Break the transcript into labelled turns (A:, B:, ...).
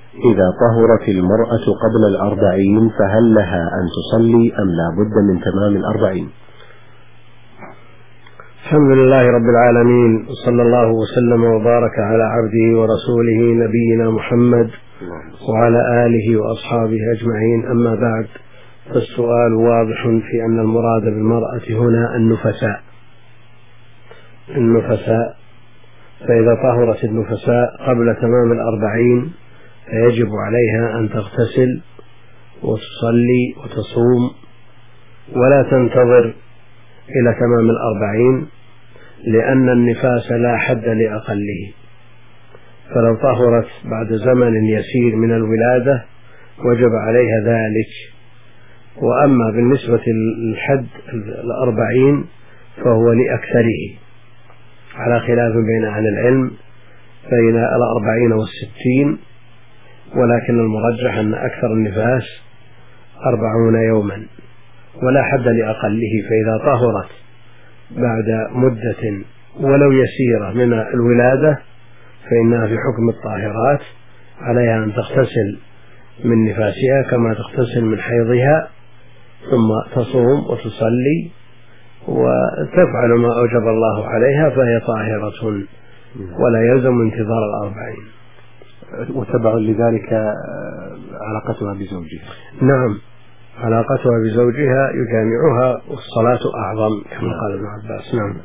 A: إذا طهرت المرأة قبل 40 فهل لها أن تصلي أم لا بد من تمام 40؟
B: الحمد لله رب العالمين، وصلى الله وسلم وبارك على عبده ورسوله نبينا محمد وعلى آله وأصحابه أجمعين. أما بعد، فالسؤال واضح في أن المراد بالمرأة هنا النفساء، فإذا طهرت النفساء قبل تمام 40 فيجب عليها أن تغتسل وتصلي وتصوم ولا تنتظر إلى تمام 40، لأن النفاس لا حد لأقله، فلو طهرت بعد زمن يسير من الولادة وجب عليها ذلك. وأما بالنسبة للحد 40 فهو لأكثره، على خلاف بين أهل العلم بين 40 و60، ولكن المرجح أن أكثر النفاس 40 يوما ولا حد لأقله. فإذا طهرت بعد مدة ولو يسيرة من الولادة فإنها في حكم الطاهرات، عليها أن تغتسل من نفاسها كما تغتسل من حيضها، ثم تصوم وتصلي وتفعل ما أوجب الله عليها، فهي طاهرة ولا يلزم انتظار 40.
A: وتبع لذلك علاقتها بزوجها.
B: نعم، علاقتها بزوجها يجامعها والصلاة أعظم كما قال ابن عباس. نعم.